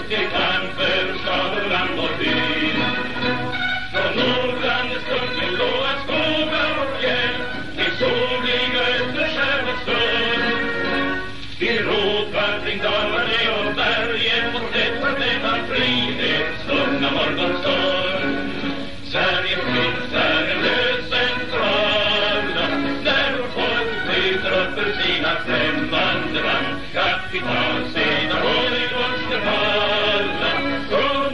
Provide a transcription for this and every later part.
till kamp för stad och land och by. Från Norrlandets dunkel blåa skogar och fjäll till soliga Österskärgårds stund. Vi ropar kring Dalarne och bergen mot denna frihetsstunga morgonstund. Sverige fritt är en lös centrala, där vårt folk bryter upp ur sina främmande band. Kapital sedan hålligt måste falla från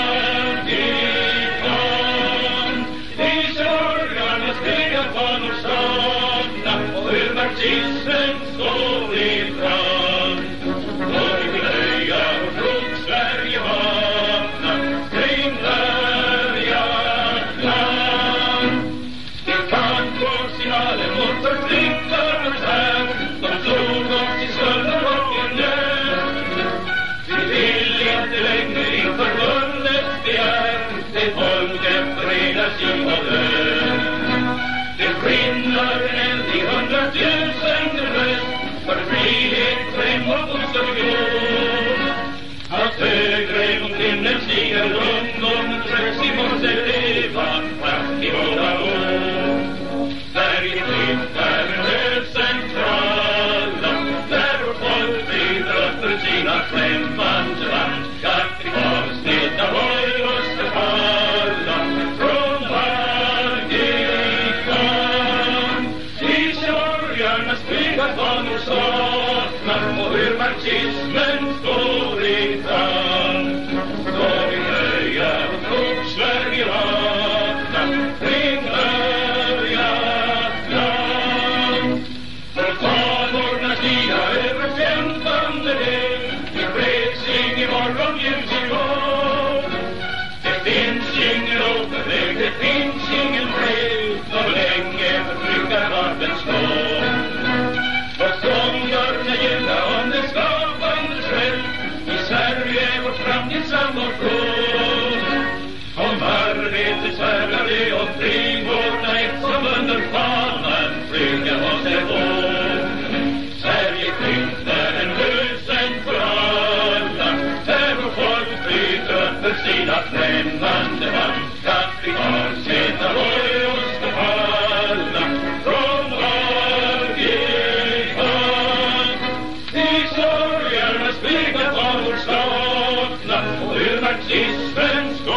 Vatikan. I sorgarnas krigarfanor sakna och hur marxismen står i brand. Då vi vill höja vårt rop, Sverige vakna kring värjat land. Vi kan få signalen mot förtryckarnas här, de slog oss i skulder och i nöd. Vi vill inte längre inför vundets begär, det folket förenas i och död. Det skinnar en eld i 100 000 röst, för frihet, främ och bostad och grå. Allt högre mot himlen stiger ungdomens röst, vi måste leva fast i våra år. Sverige fritt är en hög centrala, där vårt folk bryter upp ur sina främmande band. Kapitalsnedda vår måste falla från varje kan. I sorgarnas krigarfanor sakna och hur marxismen står i brand. Då vi höja vårt rop, Sverige vakna kring värjat land. Från Falborna stiga över 15:e del, i fredsing i morgon ljus i vår. Det finns ingen återväg, det finns ingen fred, så länge förtryckarvapen står. Vad stångarna gälla om det skapande själv, i Sverige är vårt framtid sammanfrån. Om arbetet svärdar det omkring vårna ett som under fanan flyger måste gå. Sverige fritt är en lös centrala, där vårt folk bryter upp för sina främmande band. Kapital sedan vår måste falla från varje kan. I sorgarnas krigarfanor sakna och hur marxismen står